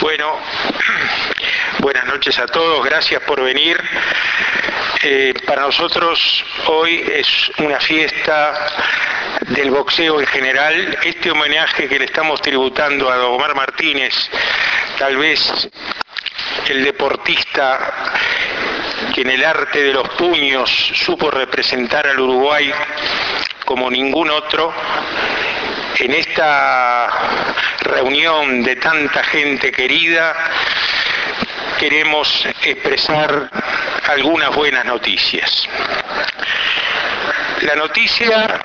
Bueno, buenas noches a todos, gracias por venir. Para nosotros hoy es una fiesta del boxeo en general. Este homenaje que le estamos tributando a Dagomar Martínez, tal vez el deportista que en el arte de los puños supo representar al Uruguay como ningún otro, en esta reunión de tanta gente querida queremos expresar algunas buenas noticias. La noticia,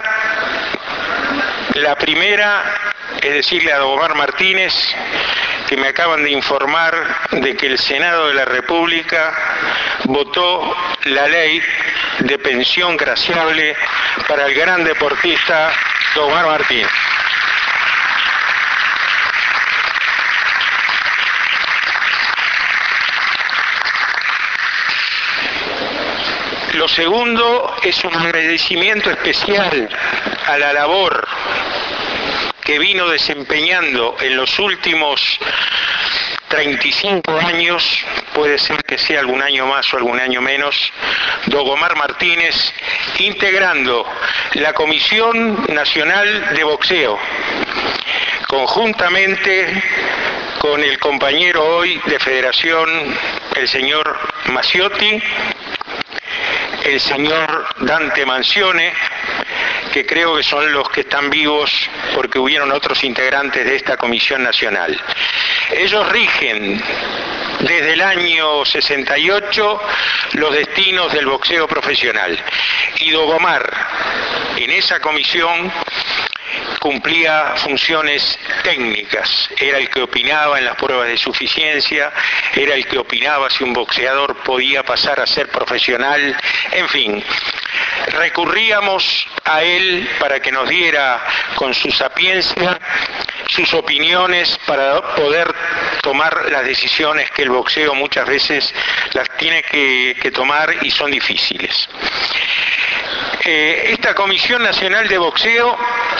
la primera, es decirle a Dagomar Martínez que me acaban de informar de que el Senado de la República votó la ley de pensión graciable para el gran deportista Dagomar Martínez. Lo segundo es un agradecimiento especial a la labor que vino desempeñando en los últimos 35 años, puede ser que sea algún año más o algún año menos, Dagomar Martínez, integrando la Comisión Nacional de Boxeo, conjuntamente con el compañero hoy de Federación, el señor Maciotti, el señor Dante Mancione, que creo que son los que están vivos porque hubieron otros integrantes de esta Comisión Nacional. Ellos rigen desde el año 68 los destinos del boxeo profesional. Y Dagomar, en esa comisión, cumplía funciones técnicas, era el que opinaba en las pruebas de suficiencia, era el que opinaba si un boxeador podía pasar a ser profesional, en fin, recurríamos a él para que nos diera con su sapiencia sus opiniones para poder tomar las decisiones que el boxeo muchas veces las tiene que tomar y son difíciles. Esta Comisión Nacional de Boxeo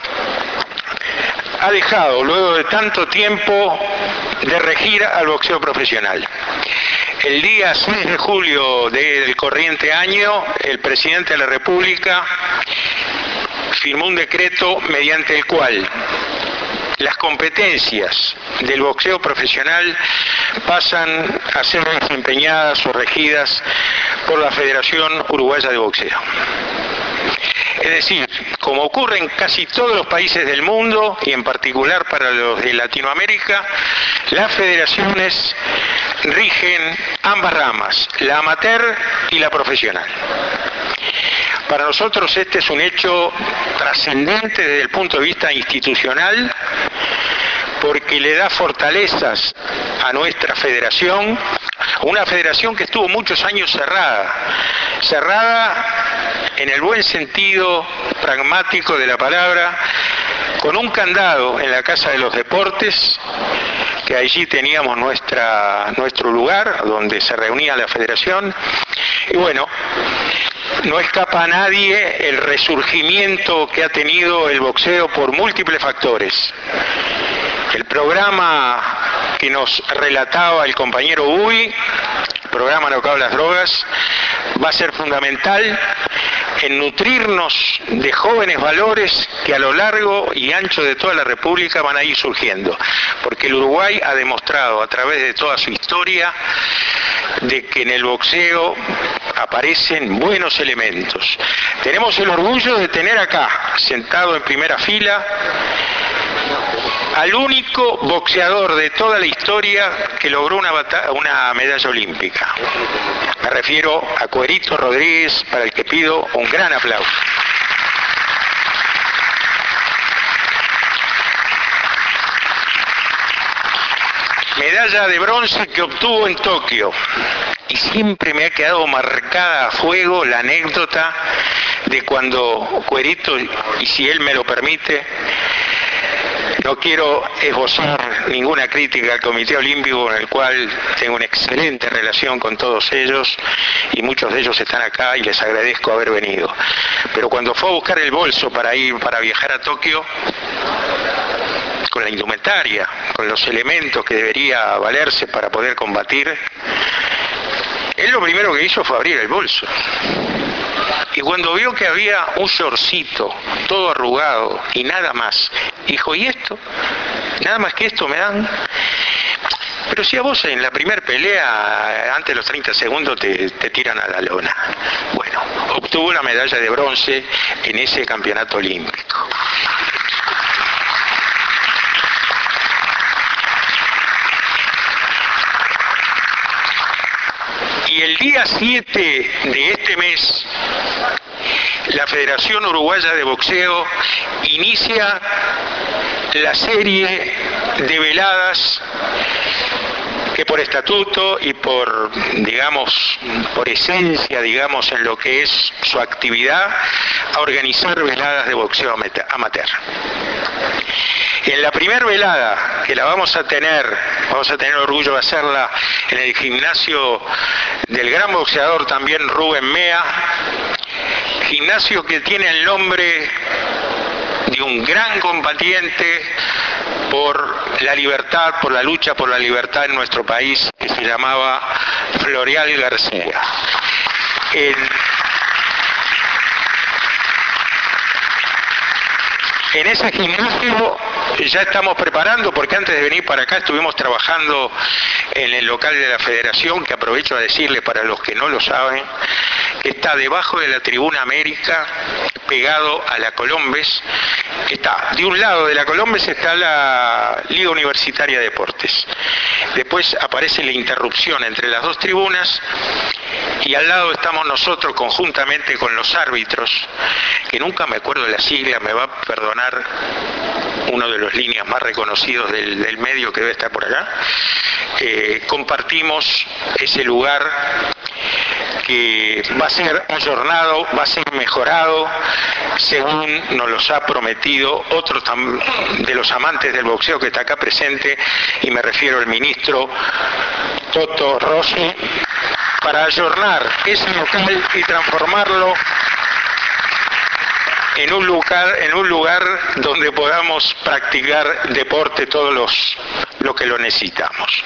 ha dejado, luego de tanto tiempo, de regir al boxeo profesional. El día 6 de julio del corriente año, el presidente de la República firmó un decreto mediante el cual las competencias del boxeo profesional pasan a ser desempeñadas o regidas por la Federación Uruguaya de Boxeo. Es decir, como ocurre en casi todos los países del mundo, y en particular para los de Latinoamérica, las federaciones rigen ambas ramas, la amateur y la profesional. Para nosotros este es un hecho trascendente desde el punto de vista institucional, porque le da fortalezas a nuestra federación, una federación que estuvo muchos años cerrada en el buen sentido pragmático de la palabra, con un candado en la Casa de los Deportes, que allí teníamos nuestro lugar, donde se reunía la federación, y bueno, no escapa a nadie el resurgimiento que ha tenido el boxeo por múltiples factores. El programa que nos relataba el compañero Uy, el programa No Cabe las Drogas, va a ser fundamental en nutrirnos de jóvenes valores que a lo largo y ancho de toda la República van a ir surgiendo, porque el Uruguay ha demostrado a través de toda su historia de que en el boxeo aparecen buenos elementos. Tenemos el orgullo de tener acá, sentado en primera fila, al único boxeador de toda la historia que logró una medalla olímpica. Me refiero a Cuerito Rodríguez, para el que pido un gran aplauso. Medalla de bronce que obtuvo en Tokio. Y siempre me ha quedado marcada a fuego la anécdota de cuando Cuerito, y si él me lo permite, no quiero esbozar ninguna crítica al Comité Olímpico, con el cual tengo una excelente relación con todos ellos, y muchos de ellos están acá y les agradezco haber venido. Pero cuando fue a buscar el bolso para viajar a Tokio, con la indumentaria, con los elementos que debería valerse para poder combatir, él lo primero que hizo fue abrir el bolso. Y cuando vio que había un shortcito, todo arrugado y nada más, dijo, ¿y esto? ¿Nada más que esto me dan? Pero si a vos en la primer pelea, antes de los 30 segundos, te tiran a la lona. Bueno, obtuvo la medalla de bronce en ese campeonato olímpico. Y el día 7 de este mes, la Federación Uruguaya de Boxeo inicia la serie de veladas que por estatuto y por, digamos, por esencia, digamos, en lo que es su actividad, a organizar veladas de boxeo amateur. En la primera velada, que la vamos a tener el orgullo de hacerla en el gimnasio del gran boxeador también Rubén Mea, gimnasio que tiene el nombre de un gran combatiente por la libertad, por la lucha por la libertad en nuestro país, que se llamaba Florial García. En ese gimnasio ya estamos preparando, porque antes de venir para acá estuvimos trabajando en el local de la Federación, que aprovecho a decirle para los que no lo saben, que está debajo de la Tribuna América, pegado a la Colombes. Está, de un lado de la Colombes está la Liga Universitaria de Deportes. Después aparece la interrupción entre las dos tribunas y al lado estamos nosotros conjuntamente con los árbitros, que nunca me acuerdo de la sigla, me va a perdonar uno de los líneas más reconocidos del medio que debe estar por acá. Compartimos ese lugar que va a ser ayornado, va a ser mejorado, según nos los ha prometido otro de los amantes del boxeo que está acá presente, y me refiero al ministro Toto Rossi, para ayornar ese local y transformarlo en un lugar donde podamos practicar deporte todos los que lo necesitamos.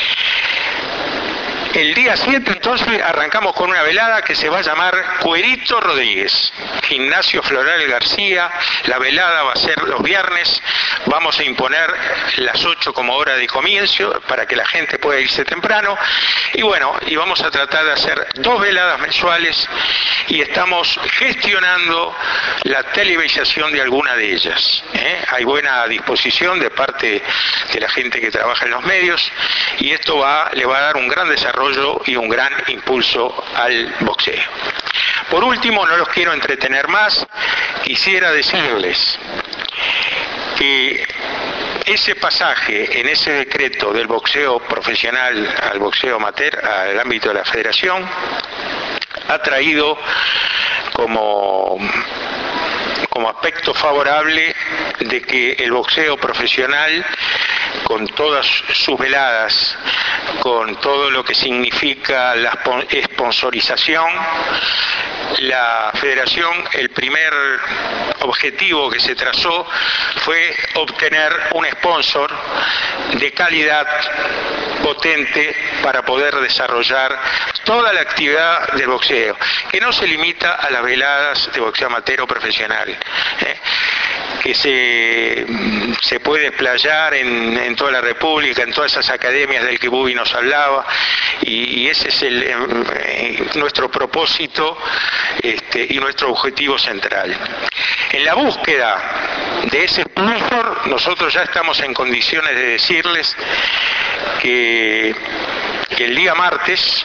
El día 7 entonces arrancamos con una velada que se va a llamar Cuerito Rodríguez, Gimnasio Floral García. La velada va a ser los viernes, vamos a imponer las 8 como hora de comienzo para que la gente pueda irse temprano, y bueno, y vamos a tratar de hacer 2 veladas mensuales, y estamos gestionando la televisación de alguna de ellas. Hay buena disposición de parte de la gente que trabaja en los medios, y esto le va a dar un gran desarrollo y un gran impulso al boxeo. Por último, no los quiero entretener más, quisiera decirles que ese pasaje en ese decreto del boxeo profesional al boxeo amateur, al ámbito de la federación, ha traído como aspecto favorable de que el boxeo profesional, con todas sus veladas, con todo lo que significa la sponsorización, la federación, el primer objetivo que se trazó fue obtener un sponsor de calidad potente para poder desarrollar toda la actividad del boxeo, que no se limita a las veladas de boxeo amateur o profesional, que se puede explayar en toda la República, en todas esas academias del que Bubi nos hablaba, y ese es nuestro propósito y nuestro objetivo central. En la búsqueda de ese sponsor, nosotros ya estamos en condiciones de decirles que el día martes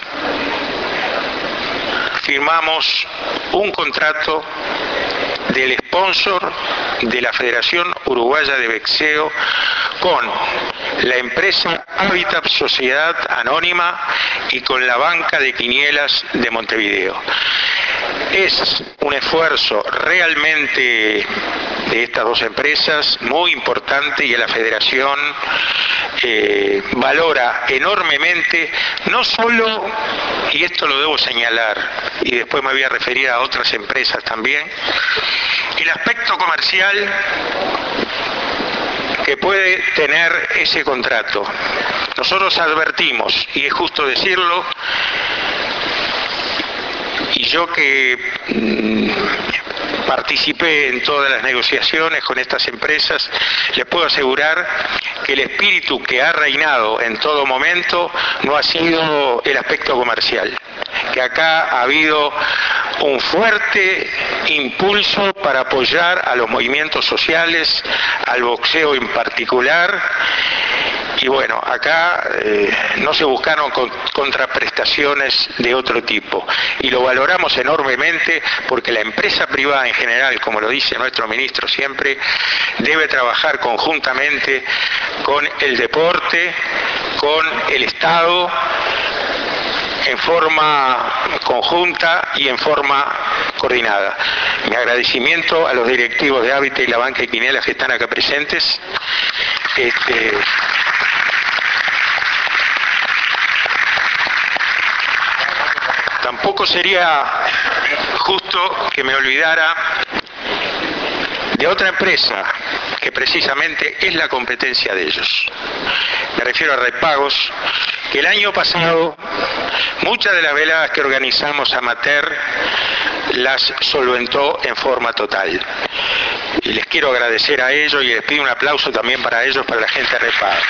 firmamos un contrato del sponsor de la Federación Uruguaya de Boxeo con la empresa Habitat Sociedad Anónima y con la banca de quinielas de Montevideo. Es un esfuerzo realmente de estas dos empresas muy importante, y a la Federación valora enormemente, no solo, y esto lo debo señalar, y después me voy a referir a otras empresas también, el aspecto comercial que puede tener ese contrato. Nosotros advertimos, y es justo decirlo, y yo que participé en todas las negociaciones con estas empresas, les puedo asegurar que el espíritu que ha reinado en todo momento no ha sido el aspecto comercial, que acá ha habido un fuerte impulso para apoyar a los movimientos sociales, al boxeo en particular. Y bueno, acá no se buscaron contraprestaciones de otro tipo y lo valoramos enormemente porque la empresa privada en general, como lo dice nuestro ministro siempre, debe trabajar conjuntamente con el deporte, con el Estado, en forma conjunta y en forma coordinada. Mi agradecimiento a los directivos de Hábitat y la Banca de Quinielas que están acá presentes. Tampoco sería justo que me olvidara de otra empresa que precisamente es la competencia de ellos. Me refiero a Repagos, que el año pasado muchas de las veladas que organizamos amateur las solventó en forma total. Y les quiero agradecer a ellos y les pido un aplauso también para ellos, para la gente de Repagos.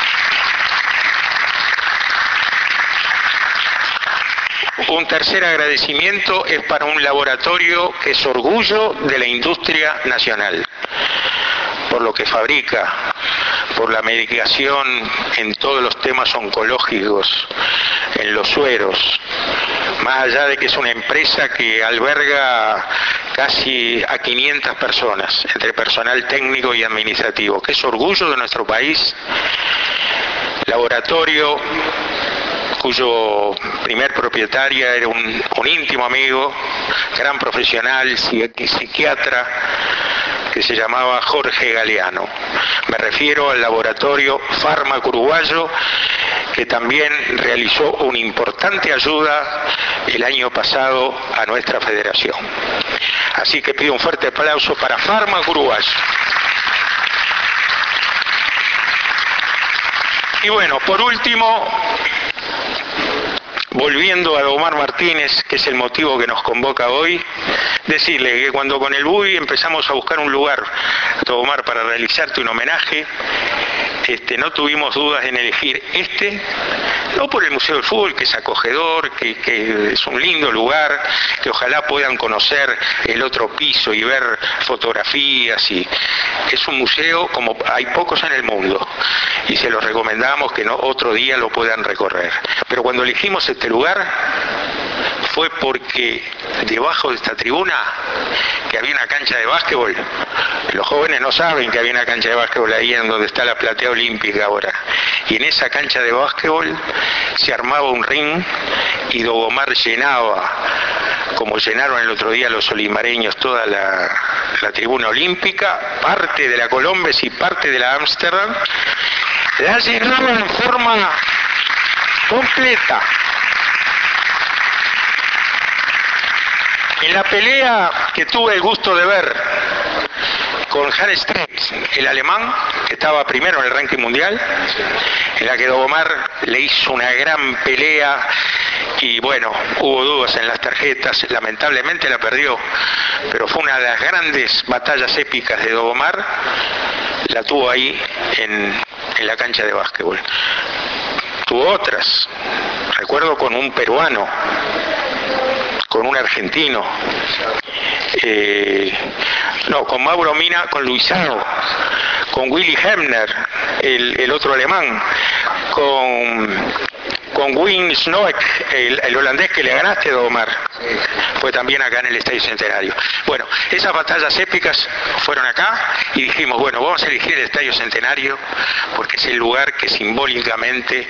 Un tercer agradecimiento es para un laboratorio que es orgullo de la industria nacional, por lo que fabrica, por la medicación en todos los temas oncológicos, en los sueros, más allá de que es una empresa que alberga casi a 500 personas, entre personal técnico y administrativo, que es orgullo de nuestro país, laboratorio cuyo primer propietario era un íntimo amigo, gran profesional, psiquiatra, que se llamaba Jorge Galeano. Me refiero al laboratorio Fármaco Uruguayo, que también realizó una importante ayuda el año pasado a nuestra federación. Así que pido un fuerte aplauso para Fármaco Uruguayo. Y bueno, por último, volviendo a Omar Martínez, que es el motivo que nos convoca hoy, decirle que cuando con el BUI empezamos a buscar un lugar, Omar, para realizarte un homenaje, no tuvimos dudas en elegir no por el Museo del Fútbol, que es acogedor, que es un lindo lugar, que ojalá puedan conocer el otro piso y ver fotografías, y es un museo como hay pocos en el mundo, y se los recomendamos que otro día lo puedan recorrer. Pero cuando elegimos este lugar fue porque debajo de esta tribuna, que había una cancha de básquetbol, los jóvenes no saben que había una cancha de básquetbol ahí en donde está la platea olímpica ahora, y en esa cancha de básquetbol se armaba un ring y Dogomar llenaba, como llenaron el otro día los olimareños, toda la tribuna olímpica, parte de la Colombes y parte de la Ámsterdam, la llenaba en forma completa. En la pelea que tuve el gusto de ver con Hans Strick, el alemán, que estaba primero en el ranking mundial, en la que Dogomar le hizo una gran pelea y bueno, hubo dudas en las tarjetas, lamentablemente la perdió, pero fue una de las grandes batallas épicas de Dogomar, la tuvo ahí en la cancha de básquetbol. Tuvo otras, recuerdo con un peruano, con un argentino, con Mauro Mina, con Luisano, con Willy Hemner, el otro alemán, con Wim Snoek, el holandés que le ganaste, Dogomar, fue también acá en el Estadio Centenario. Bueno, esas batallas épicas fueron acá y dijimos, bueno, vamos a elegir el Estadio Centenario porque es el lugar que simbólicamente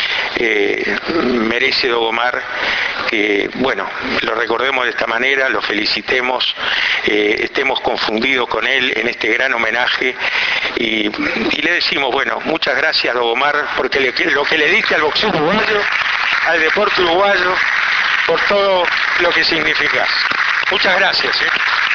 merece Dogomar, que bueno, lo recordemos de esta manera, lo felicitemos, estemos confundidos con él en este gran homenaje y le decimos, bueno, muchas gracias, Dogomar, porque lo que le diste al boxeo uruguayo, al deporte uruguayo, por todo lo que significas. Muchas gracias.